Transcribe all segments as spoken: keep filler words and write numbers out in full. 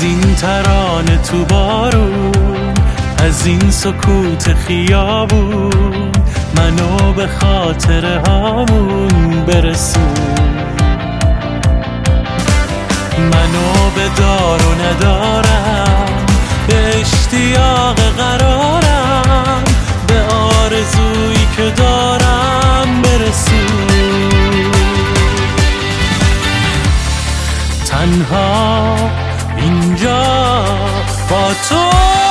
این ترانه تو بارون، از این سکوت خیابون، منو به خاطره هامون برسون. منو به دار و ندارم، به اشتیاق قرارم، به آرزویی که دارم برسون. تنها اینجا با تو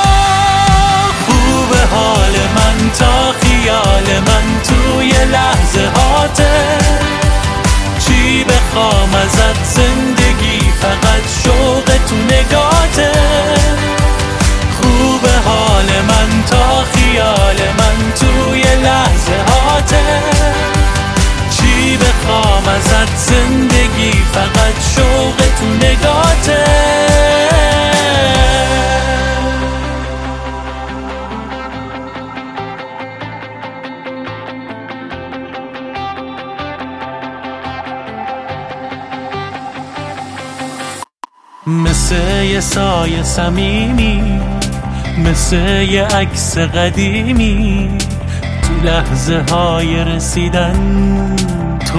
خوب حال من تا خیال من توی لحظه هاته. چی بخوام ازت زندگی فقط شوق تو نگاته. خوب حال من تا خیال من توی لحظه هاته. چی بخوام ازت زندگی فقط شوق تو نگاته. مثل یه سایه صمیمی، مثل یه عکس قدیمی، تو لحظه های رسیدن تو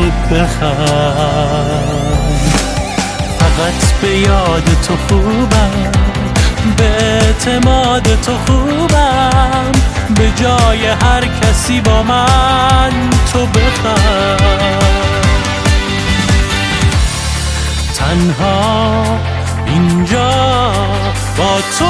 بخند. فقط به یاد تو خوبم، به اعتماد تو خوبم، به جای هر کسی با من تو بخند. تنها اینجا با تو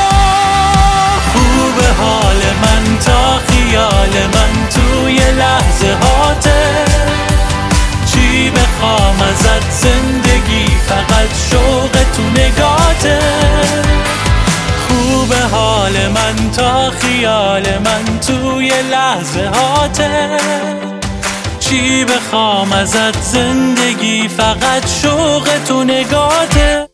خوب حال من تا خیال من توی لحظه هاته. چی بخوام ازت زندگی فقط شوق تو نگاته. خوب حال من تا خیال من توی لحظه هاته. چی بخوام ازت زندگی فقط شوق تو نگاته.